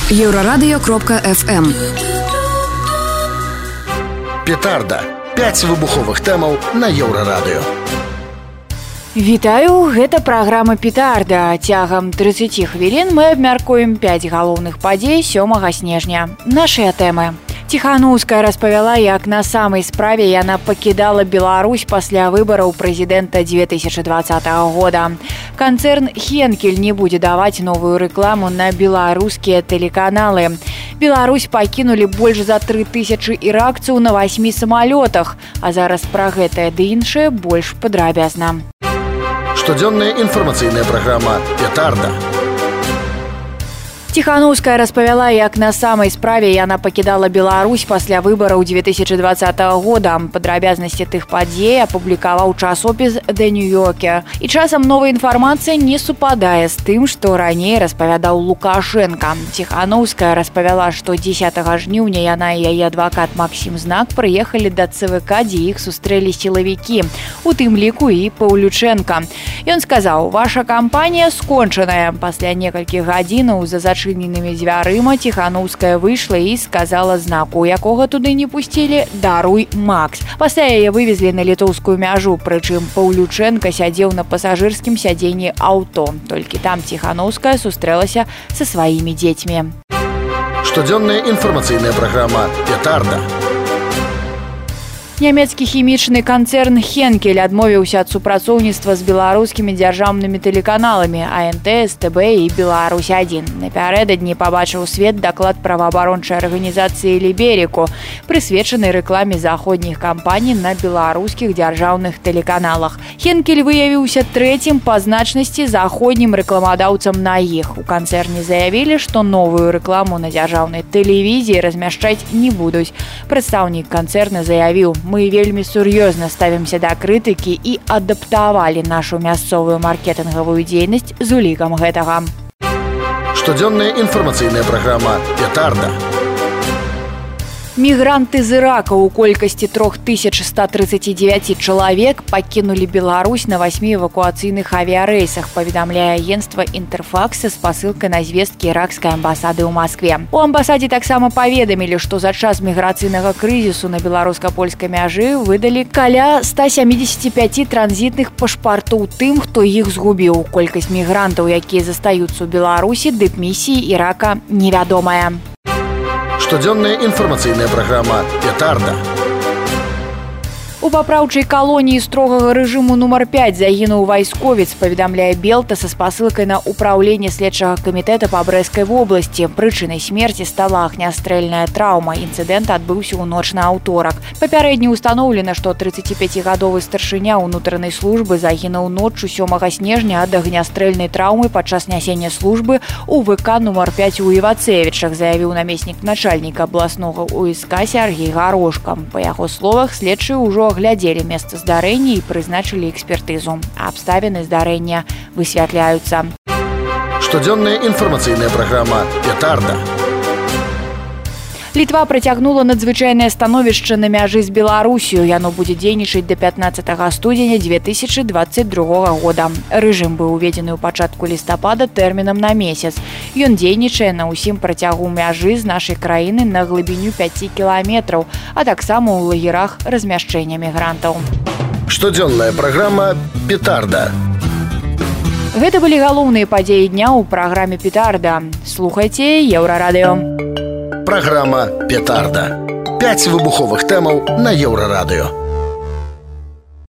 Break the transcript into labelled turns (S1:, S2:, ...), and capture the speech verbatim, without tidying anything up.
S1: Еврорадио кропка эф эм.
S2: Петарда. пяць выбуховых тэмаў на Еўрарадыё.
S3: Вітаю, гэта праграма «Петарда». Цягам трыццаць хвілін мы абмяркуем пяць галоўных падзей сёмага снежня. Нашыя тэмы. Ціханаўская распавяла, як на самай справе яна пакідала Беларусь пасля выбараў прэзідэнта две тысячы двадцатага года. Канцэрн «Хенкель» не будзе даваць новую рэкламу на беларускія тэлеканалы. Беларусь пакінулі больш за тры тысячы іракцаў на васьмі самалётах. А зараз пра гэтае ды іншае больш падрабязна.
S2: Штодзённая інфармацыйная праграма «Петарда».
S3: Ціханаўская распавяла, як на самай справе яна пакідала Беларусь пасля выбараў две тысячы двадцатага года. Падрабязнасці тых падзей апублікаваў часопіс «The New Yorker». І часам новая інфармацыя не супадае з тым, што раней распавядаў Лукашенка. Ціханаўская распавяла, што дзесятага жніўня яна і яе адвакат Максім Знак прыехалі да цэ вэ ка, дзе іх сустрэлі сілавікі, у тым ліку і Паўлючэнка. Ён сказаў: «Ваша кампанія скончаная». Пасля некалькіх гадзінаў за зачыненымі дзвярыма Ціханаўская выйшла і сказала Знаку, якога туды не пусцілі: «Даруй, Макс». Пасля яе вывезлі на літоўскую мяжу, прычым Паўлючэнка сядзеў на пасажырскім сядзенні аўто. Толькі там Ціханаўская сустрэлася са сваімі дзецьмі.
S2: Штодзённая інфармацыйная праграма «Петарда».
S3: Нямецкі хімічны канцэрн «Хенкель» адмовіўся ад супрацоўніцтва з беларускімі дзяржаўнымі тэлеканаламі а эн тэ, эс тэ бэ і Беларусь адзін. Напярэдадні пабачыў свет даклад праваабарончай арганізацыі «Ліберіку», прысвечаны рэкламе заходніх кампаній на беларускіх дзяржаўных тэлеканалах. «Хенкель» выявіўся трэцім па значнасці заходнім рэкламадаўцам на іх. У канцэрне заявілі, што новую рэкламу на дзяржаўнай тэлевізіі размяшчаць не будуць. Прадстаўнік канцэрна заявіў: «Мы вельмі сур'ёзна ставімся да крытыкі і адаптавалі нашу мясцовую маркетынгавую дзейнасць з улікам гэтага».
S2: Штодзённая інфармацыйная праграма «Петарда».
S3: Мігранты з Ірака ў колькасці тры тысячы сто трыццаць дзевяць чалавек пакінулі Беларусь на васьмі эвакуацыйных авіярэйсах, паведамляе агенцтва «Інтэрфакс» са спасылкай на звесткі іракскай амбасады ў Маскве. У амбасадзе таксама паведамілі, што за час міграцыйнага крызісу на беларуска-польскай мяжы выдалі каля ста сямідзесят пяць транзітных пашпартоў тым, хто іх згубіў. Колькасць мігрантаў, якія застаюцца ў Беларусі, дыпмісіі Ірака невядомая.
S2: Штодзённая інфармацыйная праграма «Петарда».
S3: У папраўчай калоніі строгага рэжыму нумар пяць загінуў вайсковец, паведамляе Белта са спасылкай на ўпраўленне следчага камітэта па Брэсцкай вобласці. Прычынай смерці стала агнястрэльная траўма. Інцыдэнт адбыўся ў ноч на аўторак. Папярэдне ўстаноўлена, што трыццаціпяцігадовы старшыня ўнутранай службы загінуў ноччу сёмага снежня ад агнястрэльнай траўмы падчас нясення службы ў вэ ка нумар пяць у Івацевічах, заявіў намеснік начальніка абласнога у эс ка Сяргей Гарошка. Па яго словах, следчыя ўжо аглядзелі месца здарэння і прызначылі экспертызу. Абставіны здарэння высвятляюцца.
S2: Штодзённая інфармацыйная праграма «Петарда».
S3: Літва працягнула надзвычайнае становішча на мяжы з Беларусію. Яно будзе дзейнічаць да пятнаццатага студзеня две тысячы дваццаць другога года. Рэжым быў уведзены ў пачатку лістапада тэрмінам на месяц. Ён дзейнічае на ўсім працягу мяжы з нашай краіны на глыбіню пяць кіламетраў, а таксама ў лагерах размяшчэння мігрантаў.
S2: Штодзённая праграма «Петарда».
S3: Гэта былі галоўныя падзеі дня ў праграме «Петарда». Слухайце Еўрарадыё.
S2: Праграма «Петарда». пяць выбуховых тэмаў на Еўрарадыё.